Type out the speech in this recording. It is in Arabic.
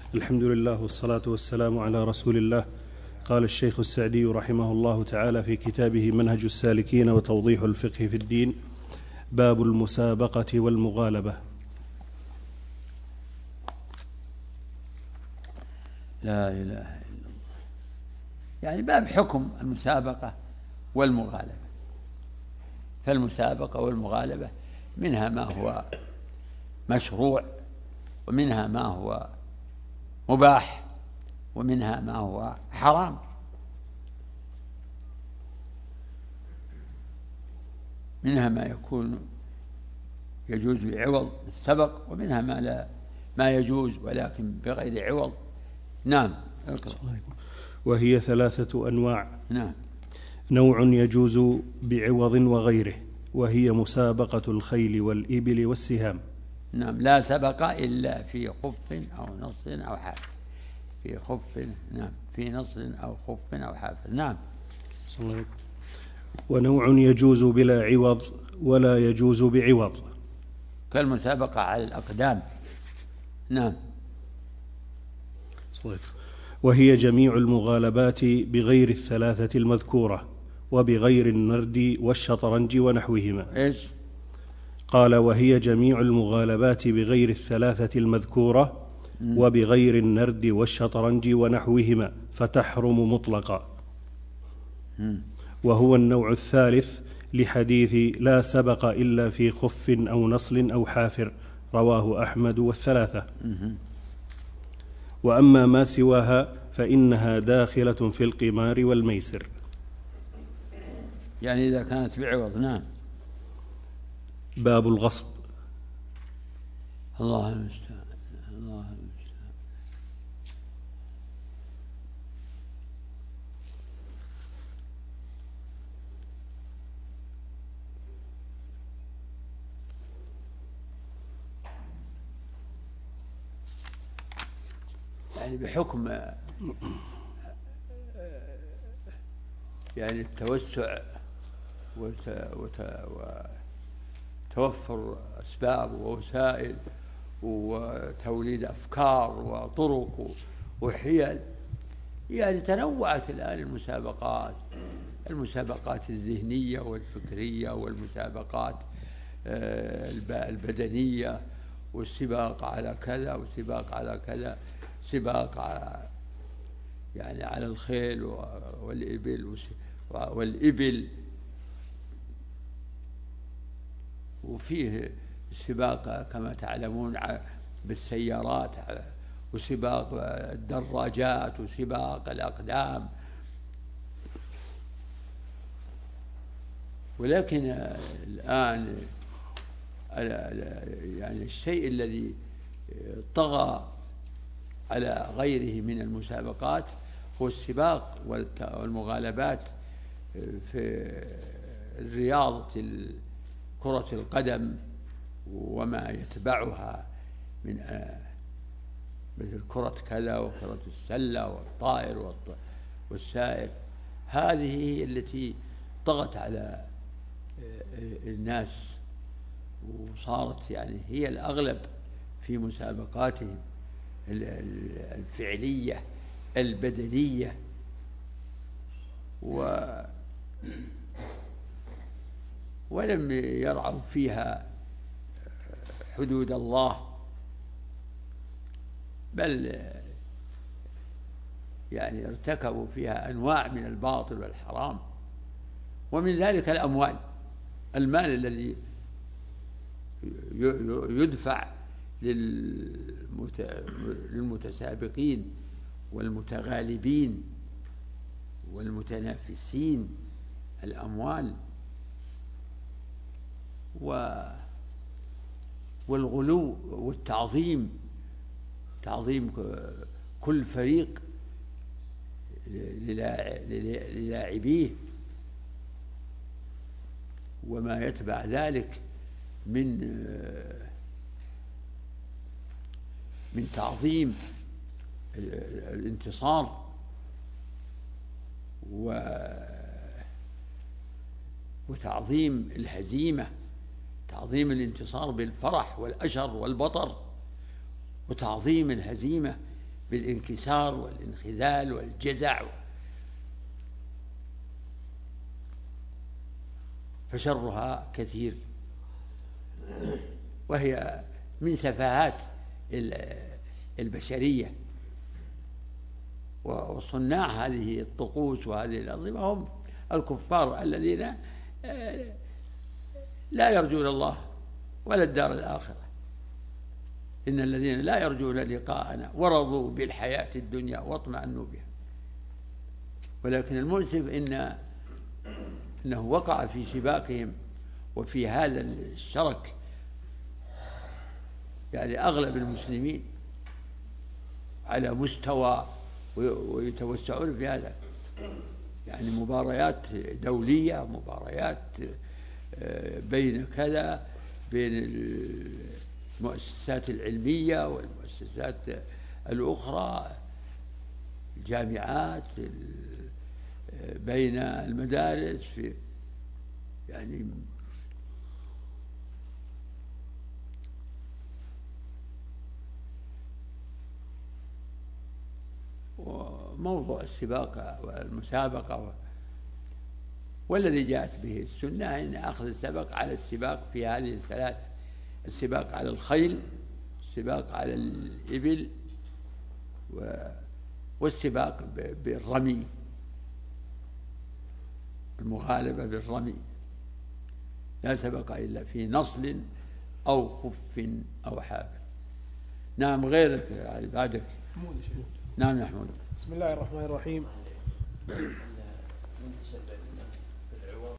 الحمد لله والصلاة والسلام على رسول الله. قال الشيخ السعدي رحمه الله تعالى في كتابه منهج السالكين وتوضيح الفقه في الدين: باب المسابقة والمغالبة. لا إله إلا الله. يعني باب حكم المسابقة والمغالبة. فالمسابقة والمغالبة منها ما هو مشروع، ومنها ما هو مباح، ومنها ما هو حرام. منها ما يكون يجوز بعوض السبق، ومنها ما يجوز ولكن بغير عوض. نعم. وهي 3 أنواع. نعم. نوع يجوز بعوض وغيره، وهي مسابقة الخيل والإبل والسهام. نعم. لا سبق إلا في خف أو نص أو حافر. في خف، نعم، في نص أو خف أو حافر. نعم. ونوع يجوز بلا عوض ولا يجوز بعوض، كالمسابقة على الأقدام. نعم. وهي جميع المغالبات بغير 3 المذكورة، وبغير النرد والشطرنج ونحوهما. إيش؟ قال: وهي جميع المغالبات بغير 3 المذكورة وبغير النرد والشطرنج ونحوهما، فتحرم مطلقا. وهو النوع الثالث لحديث لا سبق إلا في خف أو نصل أو حافر، رواه أحمد و3. وأما ما سواها فإنها داخلة في القمار والميسر. يعني إذا كانت بعوض. نعم. باب الغصب. الله المستعان. الله المستعان. يعني بحكم يعني التوسع وتوفر أسباب ووسائل وتوليد أفكار وطرق وحيل، يعني تنوعت الآن المسابقات الذهنية والفكرية، والمسابقات البدنية، والسباق على كذا والسباق على كذا، سباق يعني على الخيل والإبل، وفيه سباق كما تعلمون بالسيارات، وسباق الدراجات، وسباق الأقدام. ولكن الآن يعني الشيء الذي طغى على غيره من المسابقات هو السباق والمغالبات في رياضة كرة القدم وما يتبعها من مثل كرة كذا وكرة السلة والطائر والسائر. هذه هي التي طغت على الناس، وصارت يعني هي الأغلب في مسابقاتهم الفعلية البدنية، ولم يرعوا فيها حدود الله، بل يعني ارتكبوا فيها أنواع من الباطل والحرام. ومن ذلك المال الذي يدفع للمتسابقين والمتغالبين والمتنافسين، الأموال والغلو والتعظيم، تعظيم كل فريق للاعبيه، وما يتبع ذلك من تعظيم الانتصار وتعظيم الهزيمة، تعظيم الانتصار بالفرح والأشر والبطر، وتعظيم الهزيمة بالانكسار والانخذال والجزع، فشرها كثير، وهي من سفاهات البشرية. وصناع هذه الطقوس وهذه الأنظمة هم الكفار الذين لا يرجون الله ولا الدار الآخرة. إن الذين لا يرجون لقاءنا ورضوا بالحياة الدنيا واطمأنوا بها. ولكن المؤسف إنه وقع في شباكهم وفي هذا الشرك يعني أغلب المسلمين على مستوى، ويتوسعون في هذا، يعني مباريات دولية، مباريات بين كذا، بين المؤسسات العلمية والمؤسسات الأخرى، الجامعات، بين المدارس، في يعني وموضوع السباق والمسابقة والذي جاءت به السنة أن أخذ السبق على السباق في هذه الثلاثة: السباق على الخيل، السباق على الإبل، والسباق بالرمي، المغالبة بالرمي. لا سبق إلا في نصل أو خف أو حافل. نعم، غيرك يعني بعدك. نعم يا حمود. بسم الله الرحمن الرحيم.